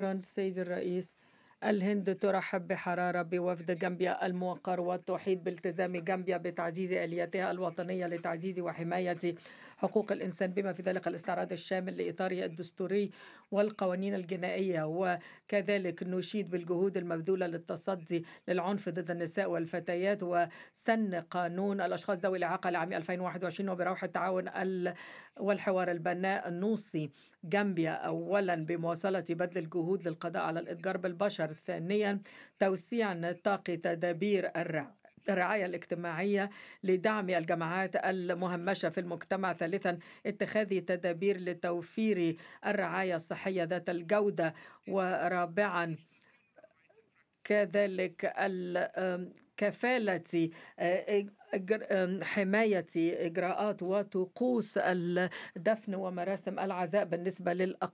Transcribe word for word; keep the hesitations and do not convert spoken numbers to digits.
شكرا سيد الرئيس. الهند ترحب بحرارة بوفد غامبيا الموقر وتحيط بالتزام غامبيا بتعزيز آلياتها الوطنية لتعزيز وحماية حقوق الإنسان بما في ذلك الاستعراض الشامل لإطاره الدستوري والقوانين الجنائية. وكذلك نشيد بالجهود المبذولة للتصدي للعنف ضد النساء والفتيات وسن قانون الأشخاص ذوي الإعاقة لعام ألفين وواحد وعشرين. وبروح التعاون والحوار البناء نوصي غامبيا أولا بمواصلة بذل الجهود للقضاء على الإتجار بالبشر. ثانيا توسيع نطاق تدابير الرعاية الاجتماعية لدعم الجماعات المهمشة في المجتمع. ثالثا اتخاذ تدابير لتوفير الرعاية الصحية ذات الجودة. ورابعا كذلك كفالة حماية إجراءات وطقوس الدفن ومراسم العزاء بالنسبة للأقل